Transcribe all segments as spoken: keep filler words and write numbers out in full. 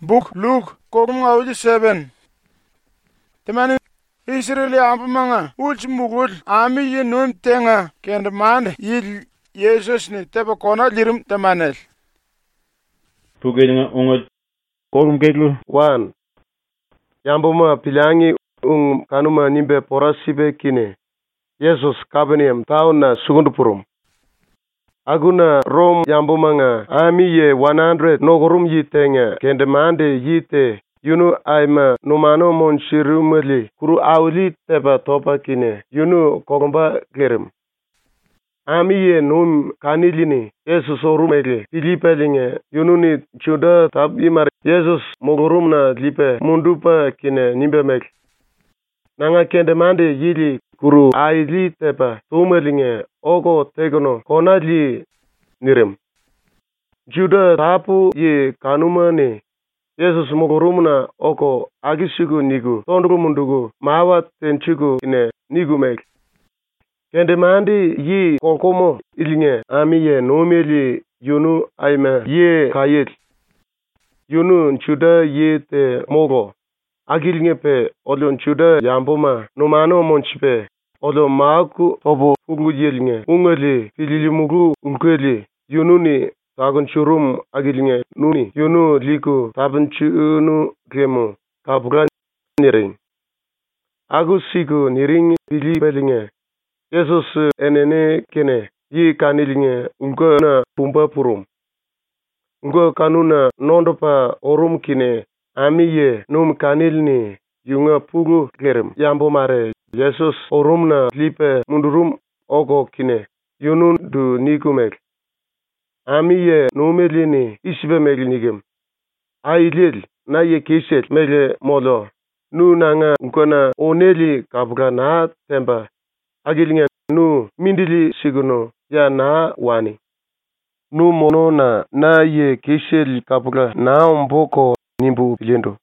Book Luke kokumwa uji seven. Temani Israeli ampamanga uji mugul ami ye num tenga kende mande yil Jesus ni teba kona lirim temanel. Pugelinga unga kokum keglu. One. Yambuma pilangi ung kanuma nimbe porasibe kine. Jesus Capernaum town na Sugundupurum. Aguna Rome yambumanga ami ye one hundred nogorum yitenga kende mande yite yunu aima numano monshirumeli kuru awli teba topa kine yunu kogomba gerem. Ami ye num kanilini Jesus orumele filipelinge yunu ni chuda tab imar Jesus mogorum na lipe mundupa kine nimbe mek. Nanga kende mande yili kuru aili tepa tumelinge ogo tegono konali nirem. Juda tapu ye kanumane Jesus mogorumna oko agisigu nigu tondugu mundugu mawa tenchugu ine nigu mek. Kende mandi yi konkomo ilinge ami ye nomeli yunu aime ye kayet. Yunu nchuda ye te mogo. Agilinge pe olo nchuda yamboma numano monchipe olo maaku tobo ugu yelinge ungeli fililimugu ungeli yunu ni tagun churum agilinge nuni yunu liku tabun chunu gemu tabugan niring. Agu siku niring filipelinge Jesus enene kene yi kanilinge unga na pumba purum. Unga kanuna nondopa orum kine ami ye num kanilni yunga pugu gerem yambo mare Jesus orumna lipe mundurum ogo kine yunun du nikumek. Ami ye numelini isbe megnigem. Ailil na ye kiset mele molo nu nanga unkona oneli kabuga na temba agilinge nu mindili siguno ya na wani. Nu monona na ye kisel kabuga na umboko nimbu lindo.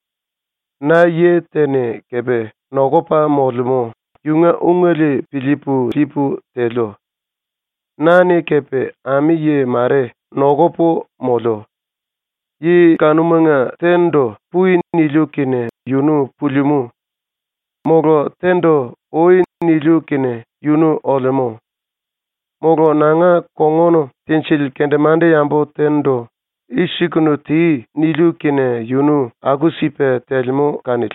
Na ye tene kebe nogopa molimo yunga ungeli pilipu tipu telo. Nane kepe ami ye mare nogopo molo. Ye kanumanga tendo pui nilukine yunu pulimu. Mogo tendo oi nilukine yunu olemo. Mogo nanga kongono tenchil kendemande yambo tendo. Ishikunu ti nilukine yunu agusipe telmo kanil.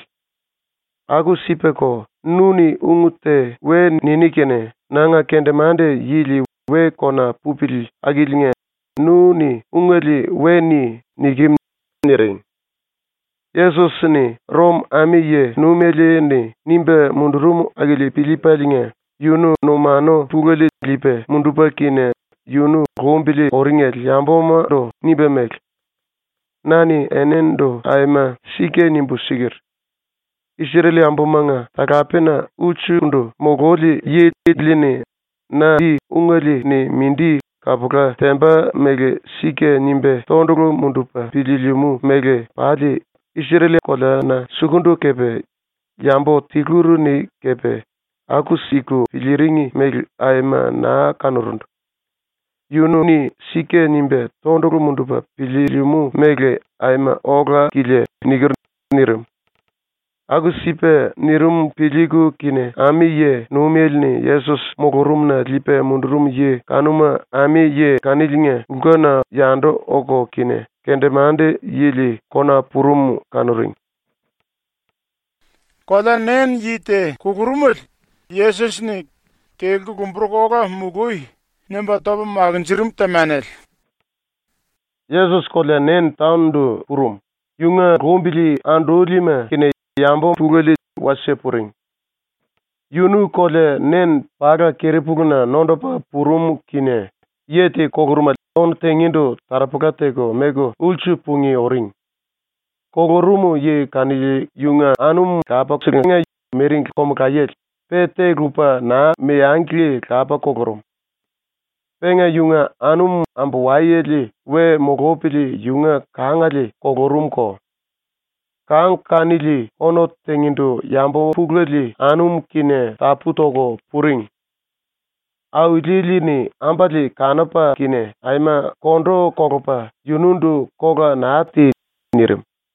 Agusipe ko nuni ungute we ninikene nanga kendemande yili we kona pupil agilinge nuni ungeli we ni nigim niring. Jesus ni Rom ami ye numele ni nimbe mundurum agili pilipalinge yunu numano pugeli lipe mundupa kine yunu gombili oringel yamboma do nibe mek. Nani enendo aima sike nimbu sigir. Israeli yambomanga takapena uchundo mogoli ye tidlini na di ungeli ni mindi kabuka temba mege sike nimbe tondugu mundupa pililimu mege padi Israeli kola na sugundu kepe yambo tiguru ni kepe aku siku piliringi mege aima na kanurundu. Yunu ni sike nimbe tondugu mundupa pililimu mege aima oga kile nigir nirum. Agu sipe nirum piligu kine ami ye numelni Jesus mogorumna lipe mundurum ye kanuma ami ye kanilinge ungana yando ogo kine kende mande yili kona purum kanuring. Koda nen yite kukurumul Jesus ni kelgu kumbrukoga mugui nemba toba magnjirum temanel. Jesus kola nen taundu purum. Yunga gombili andolima kine yambo pugeli wase puring. Yunu kole nen paga kerepuguna nondopa purum kine yete koguruma on tengindo tarapukatego mego ulchu pungi oring. Kogorumu ye kanili yunga anum kapa singa mering komkayet pete rupa na meangli kapa kogorum. Penga yunga anum ambuwayeli we mogopili yunga kangali kogorum ko. Kang kanili ono tengindo yambo pugeli anum kine taputogo puring. Awilili ni ambali kanapa kine aima kondo kogopa yunundu koga naati nirim.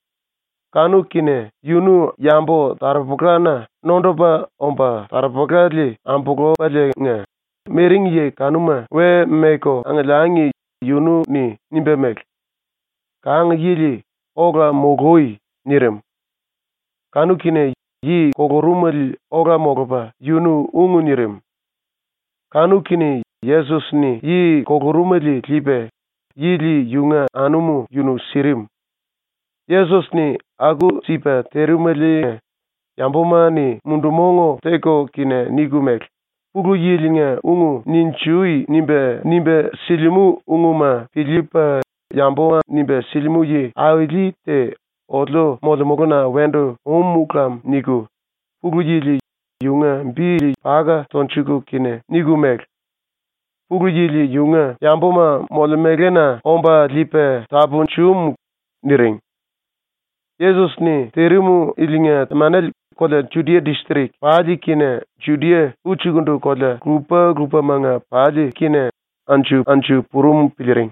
kanu kine yunu yambo tarapukrana nondopa ompa tarapukali ampuko pale nga mering ye kanuma we meko angalangi yunu ni nimbe mek kang yili oga mogoi nirem kanu kine yi kogorumal oga mogopa yunu ungu nirem kanu kine Yesus ni yi kogorumali lipe yili yunga anumu yunu sirim Yesus ni agu sipa terumali yamboma ni mundumongo teko kine nigumek pugu yilinga ungu ninchui nimbe nimbe silimu ungu ma Filipa yamboma nimbe silimu ye awili te odlo modemogona wendo umukam nigu pugu yili yunga mbili paga tonchiku kine nigumek pugu yili yunga yamboma molemegena omba lipe tabun chum niring Yesus ni terimu ilinga manel kola Judea district padi kine Judea uchigundu kola grupa grupa manga padi kine anchu anchu purum piliring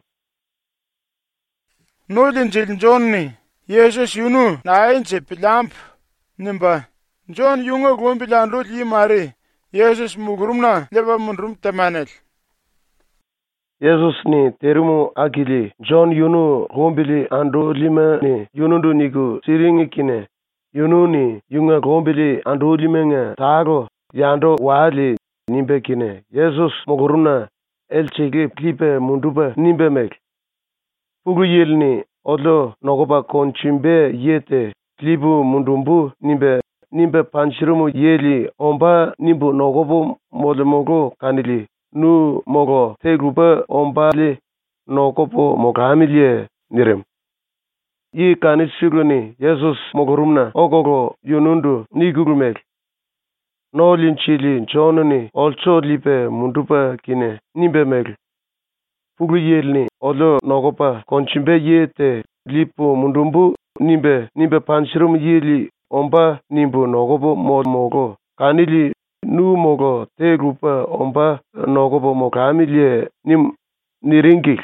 Nolin jil John ni Yesus yunu na inche pilamp nimba John yunga gombilan rut yimare Yesus mugurumna leba munrum temanel Yesus ni terimu agili John yunu gombili ando lima ni yunundu nigu siringi kine yunu ni yunga gombili ando lima nga tago yando wali nimbe kine Yesus moguruna elchege klipe munduba nimbe mek pugu yel ni odlo nogoba konchimbe yete klibu mundumbu nimbe nimbe panchirumu yeli omba nimbu nogobo molemogo kanili nu mogo te grupa ombali nokopo mogamilie nirem yi kanishuguni Yesus mogorumna ogogo yunundu nigurumek no linchili jonuni olcho lipe mundupa kine nimbe meg pugu yelni olo nogopa konchimbe yete lipo mundumbu nimbe nimbe panchirum yeli omba nimbu nogopo mogo kanili nu mogo te grupa omba nogopo mogamilie nim niringik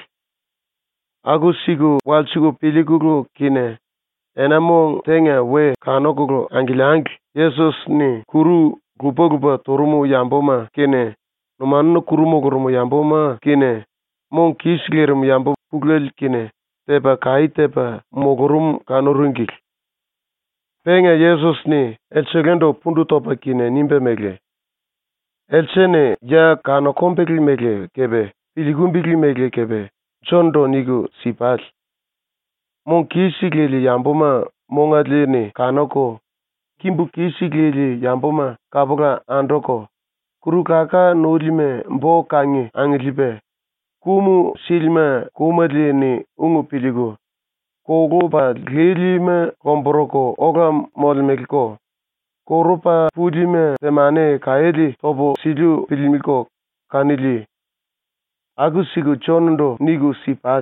agusigu walsigu piliguru kine enamong tenga we kanoguru angilang Yesus ni kuru grupa grupa torumu yamboma kine numanu kurumo gurumu yamboma kine mong kislerum yambo puglel kine teba kai teba mogurum kanurungik penga Yesus ni elchegendo pundu topa kine nimbe megle elchene ya kano kompegli megle kebe piligumbigli megle kebe chondo nigu sipal mong kisigleli yamboma mongadlene kanoko kimbu kisigleli yamboma kaboga andoko kuru kaka nolime mbo kange anglipe kumu silma kumadlene ungu piligo kogo ba glelima komboroko oga molmekko korupa pudime temane kaeli tobo silu pilimiko kanili agusigu chondo nigu sipal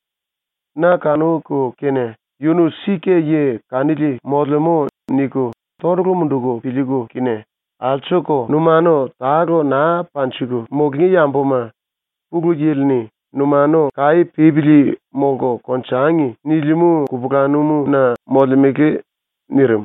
na kanuko kene yunu sike ye kanili modlemo nigu torgo mundugo piligo kine alchoko numano tago na panchigo mogi yamboma pugu yelni numano kai pibili mogo konchangi nilimu kubuganumu na modlemeke nirem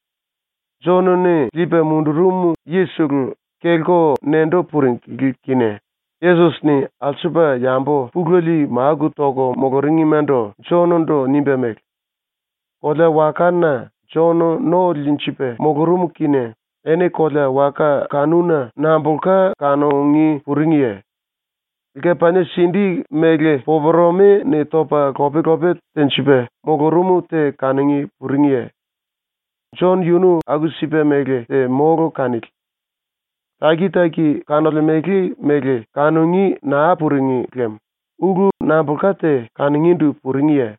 jonone lipe mundurumu yesugu kelko nendo purin kine Yesus ni alchuba yambo pugoli magu togo mogoringi mendo jonondo nimbemek kola wakana jono no linchipe mogorumu kine ene kola waka kanuna nambulka kanongi puringie Ike panye shindi megle poborome ne topa kope kope tenchipe mogorumu te kaningi puringie John yunu agusipe megle te mogo kanil Taki taki kanole megle megle kanungi na puringi klem ugu na bulkate kaningindu puringie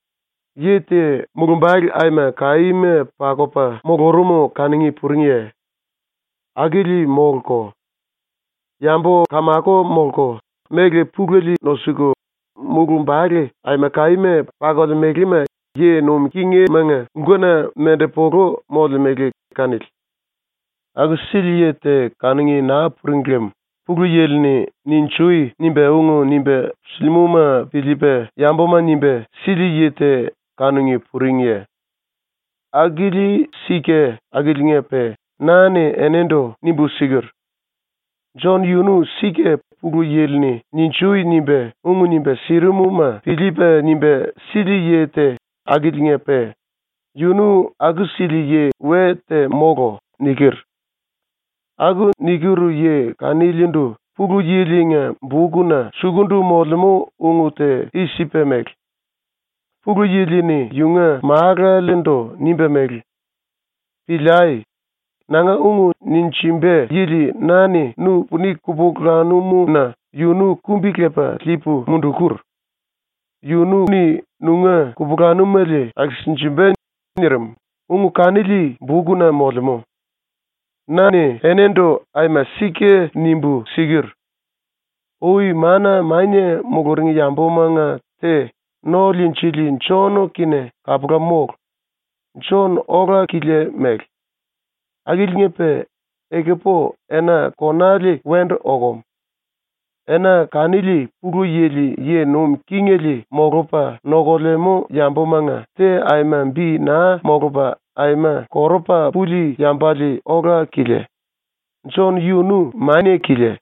Yete mugumbari aima kaime pakopa mogorumu kaningi puringie Agili molko Yambo kamako molko Megle pugeli nosugo mugumbari aima kaime pagole meglima ye nom kinge manga ngona mende pogo modle megle kanil Agusili te kaningi na puringlem pugu yelni ninchui nimbe ungu nimbe slimuma Filipe yamboma nimbe sili yete kaningi puringie agili sike agilingepe nane enendo nimbu sigir. John yunu sike pugu yelni ninchui nimbe ungu nimbe sirumu ma Filipe nimbe sili yete agilingepe yunu agu sili ye we te mogo nikir. Agu nikiru ye kanilindu pugu yelinga buguna sugundu molemu ungu te isipe mek. Pugu yelini yunga maaga lindo nimbe mek. Pilai nanga ungu ninchimbe yili nani nu puni kubugranumu na yunu kumbikepa lipu mundukur. Yunu ni nunga kubugranumele aksinchimbe nirim. Ungu kanili buguna molemu. Nani enendo aima sike nimbu sigir. Oi mana maine mogoringi yambo manga te no linchili nchono kine kabuga mog. Nchon oga kile meg. Agilingepe ekepo ena konali wend ogom. Ena kanili pugu yeli ye num kingeli mogopa nogolemo yambo manga te aima mbi na mogopa aima koropa puli yambali oga kile. Nchon yunu maine kile.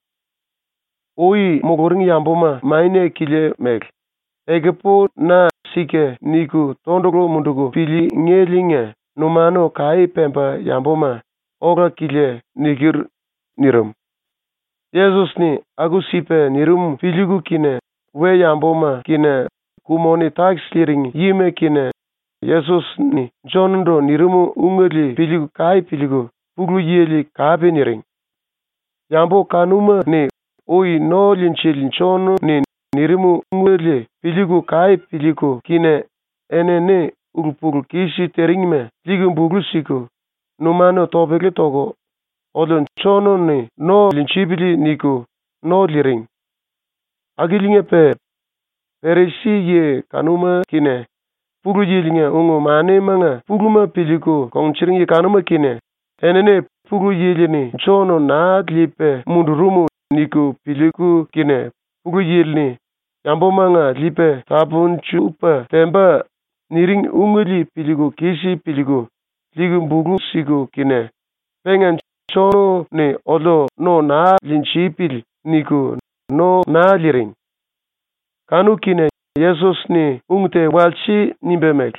Oi mogoring yamboma maine kile meg. Ekepo na sike niku tondoko munduko pili ngelinge numano kai pempa yamboma oga kile nikir nirum. Jesus ni agusipe nirum piligu kine we yamboma kine kumoni tax clearing yime kine Jesus ni jondo nirumu ungeli piligu kai piligu pugu yeli kabe niring. Yambo kanuma ni oi no linchil nchono ni nirimu ungeli piligu kai piligu kine enene urupugu kishi teringme ligu mbugu siku numano tobeke togo odon chono ni no linchibili niku no liring. Agilingepe perisi ye kanuma kine pugu yilinge ungu mane manga puguma piligu kongchiring ye kanuma kine enene pugu yilini chono na lipe mundurumu niku piligu kine pugu yilini yambo manga lipe tabun chupa temba niring ungeli piligu kishi piligu ligu mbugu sigu kine pengen chono ni odo no na linchipil niku no na liring. Kanu kine Jesus ni ungte walchi nimbemek.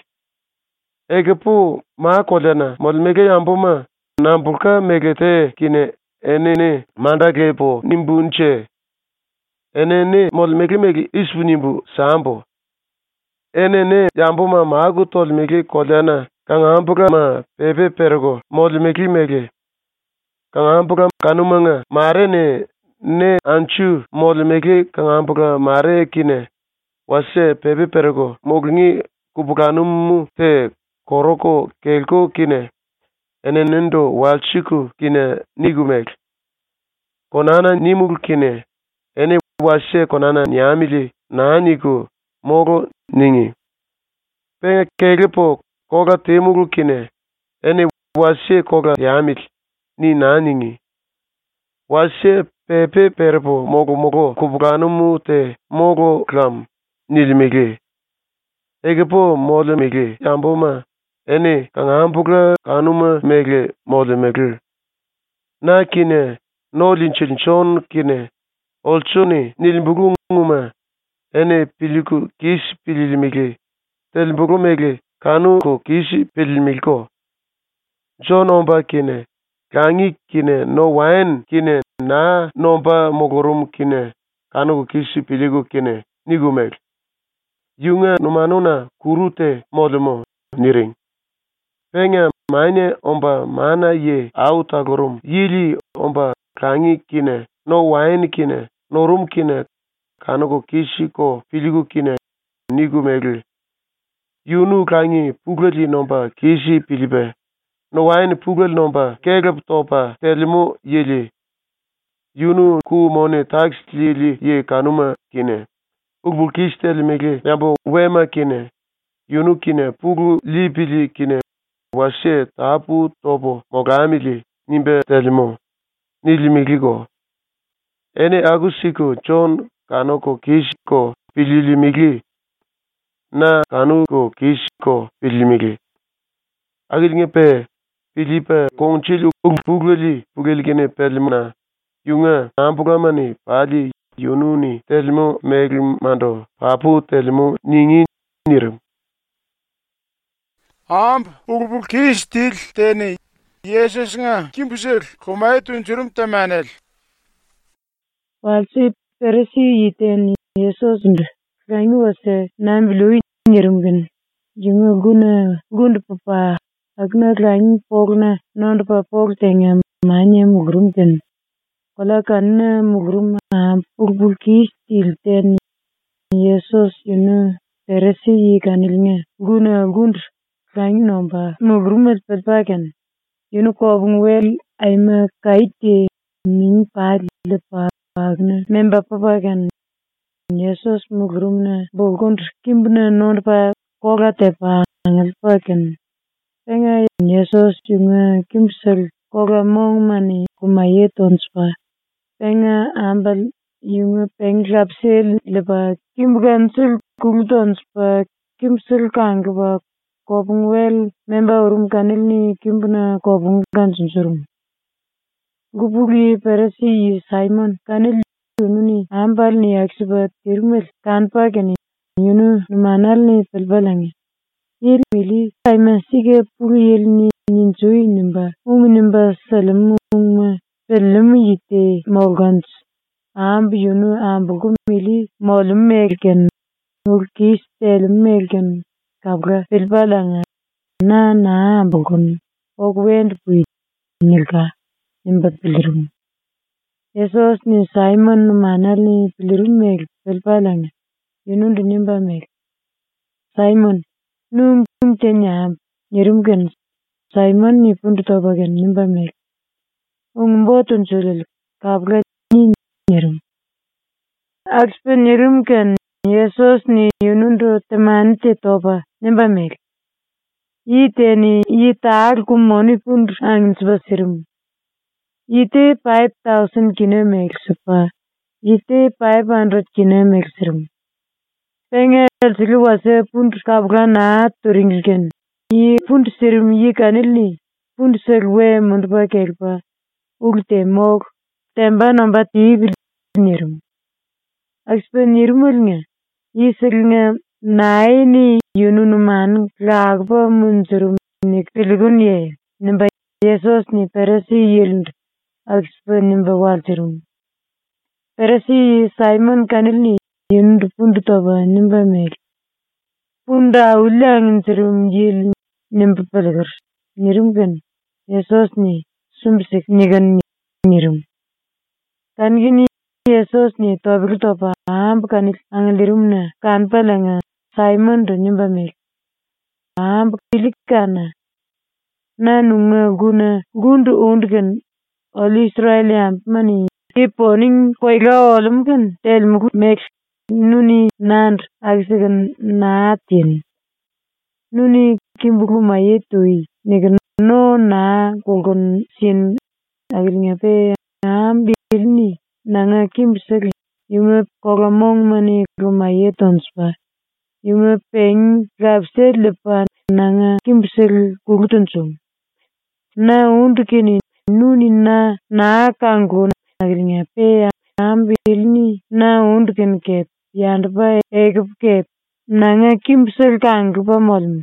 Egepu ma kodana molmege yamboma nambuka megete kine enene mandagepo nimbunche. Enene molmege megi isbu nimbu sambo. Enene yamboma magu tolmege kodana kangambuka ma pepe pergo molmege mege. Kangambuka kanumanga mare ne ne anchu molmege kangambuka mare kine wase pepe pergo mogni kubukanumu te koroko kelko kine enenendo walchiku kine nigumek. Konana nimul kine ene wase konana nyamili na niku mogo ningi. Penga kegepo koga temugul kine ene wase koga yamil ni na ningi. Wase pepe perpo mogo mogo kubukanumu te mogo klam nilimege. Egepo mole mege yamboma ene kangambuka kanuma mege mole mege. Na kine no linchinchon kine olchoni nilimbugu nguma ene piliku kish pililimege. Telimbugu mege kanu ko kish pililimiko. John omba kine kangi kine no wain kine na nomba mogorum kine kanu ko kish piligu kine nigumek. Yunga numanuna kurute modemo niring. Penga maine omba mana ye autagorum yili omba kangi kine no wain kine no rum kine kanoko kishi ko piligu kine nigu megli. Yunu kangi pugli nomba kishi pilibe no wain pugli nomba kegap topa telimu yili. Yunu ku mone tax lili ye kanuma kine. Ugbul kistel mege yambo wema kine yunu kine pugu lipili kine washe tapu topo mogamili nimbe telimo nilimiliko. Ene agusiko John kanoko kishiko pililimigi na kanuko kishiko pililimigi. Agilinge pe Filipa kongchili ugpuglili pugelikene perlimana yunga ampugamani pali yununi telimo meglimando papu telimo ningi nirum. Amp ugpulkis til teni Jesus nga kimbusel kumay tunjurum tamanel. Walsi peresi yiten Jesus ndu. Rangi wase nambilui nirumgen. Junga guna gunda papa agna rangi pogna nonda pa pog tenga manye mugrumten. Kola kanna mugrum amp ugpulkis til teni Jesus yunu peresi yikanilnge. Guna gund rangi nomba mugrumet pelpaken. Yunu kobung wel aima kaiti min pali lepa agna memba papaken. Jesus mugrumna bogund kimbna nonda koga tepa angal paken. Penga Jesus yunga kimsel koga mong mani kumaye tonspa. Penga ambal yunga penglapsel lepa kimbugansel kumtonspa kimsel kangba kobung wel memba urum kanilni kimbuna kobung gansunsurum. Gubuli peresi Simon kanil yununi ambal ni aksibat tirmel kanpa keni yunu numanal ni pelbalangi. Yil mili Simon sige puli yil ni ninsui nimba umi nimba salam umma pelam yite morgans. Amb yunu ambugu mili molum melken mulkis telum melken kabra pelbalanga na na ambugun ogwend puit nilka nimba pilirum. Jesus ni Simon numanal ni pilirum mel pelbalanga yunundu nimba mel. Simon nung tung tenyam nirumgen Simon ni pundu tobagen nimba mel. Ung mbotun sulil kabra ni nirum. Akspen nirumgen Jesus ni yunundu temanite toba nimba mel. Yite ni yitaar kummoni pundu angin subasirum. Yite five thousand kilometers supa. Yite five hundred kilometers sirum. Penga sili wase pundu kabra na turinggen. Yi pundu sirum yi kanilni pundu selwe mundupa kelpa. Ulte mok temba nomba tibil nirum. Akspen nirumul nga yi silnga naini yununuman lagba munzurum ni pilgun ye nimba Jesus ni peresi yilnd akspen nimba walzirum. Peresi Simon kanilni yundu pundu toba nimba mel. Punda ulang zirum yil nimba pelgar nirumgen Jesus ni sumbsik nigan nirum. Kangini Jesus ni tobil toba amp kanil angalirumna kanpalanga Simon do nimba mel. Amp kilikana na nunga guna gundu undgen ol Israel amp mani iponing koiga olumgen telmugu mek nuni nand agsigan naatin. Nuni kimbugu mayetui nigan no na gogon sin agringa pe amp bilni nanga kimsel yunga koga mong mani rumayetonspa. Yunga peng gabsel lepa nanga kimsel gugutonsum. Na undukini nuni na na kango agringa pe ambilni na undukin kep yandpa egap kep nanga kimsel kangpa molm.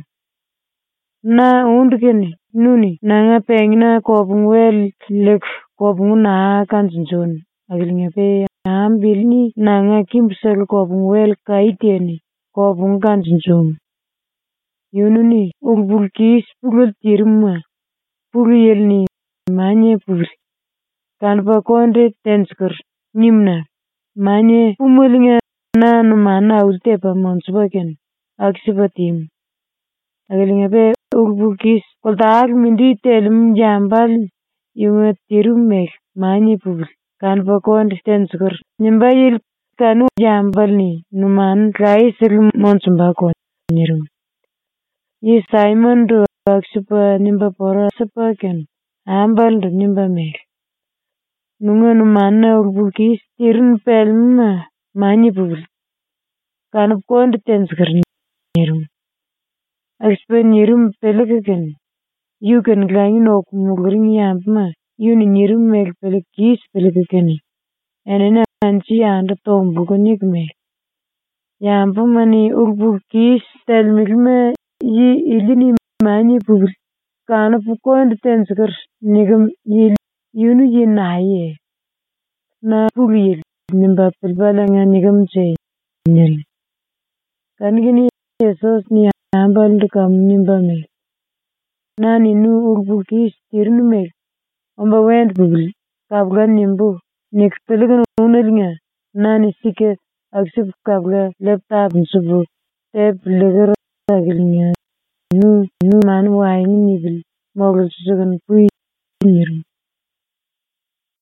Na undukini nuni nanga pengna kobung wel lek kobung na kansunsun agringa pe ambilni nanga kimsel kobung wel kaiteni kobung kansunsum. Yununi ugpulkis pugul tirumma pugul yelni manye pugul. Kanpa konde tenskar nimna manye pumulinga na numana ultepa monsubaken aksipatim. Agalinga pe ugpulkis koltaak mindi telum jambal yunga tirum mek manye pugul. Kanpa konde tenskar nimba yil kanu jambal ni numan raisir monsumbakon nirum. Yi Simon do aksipa nimba pora sapaken ambal do nimba mel. Nunga numana ugpulkis tirun pelma manye pugul. Kanup konde tenskar nirum. Akspen nirum pelakaken yu ken glanyi no kumugring yambma yu ni nyirum meg pele kis pele kene ene na anchi anda tombu ko nikme yambma ni urbu kis tel milme yi ilini mani pugul kana pukond tenskar nigam yi yunu yi naye na pugil nimba pelbalanga nigam che nyel kan gini Jesus ni ambal kam nimba me nani nu urbu kis tirnu me amba wend pugul kabgan nimbu nik pelgan unelnya nani sike aksip kabga laptop nsubu tep legar agilnya nu nu man wai ni bil mogul sugan pui nyirum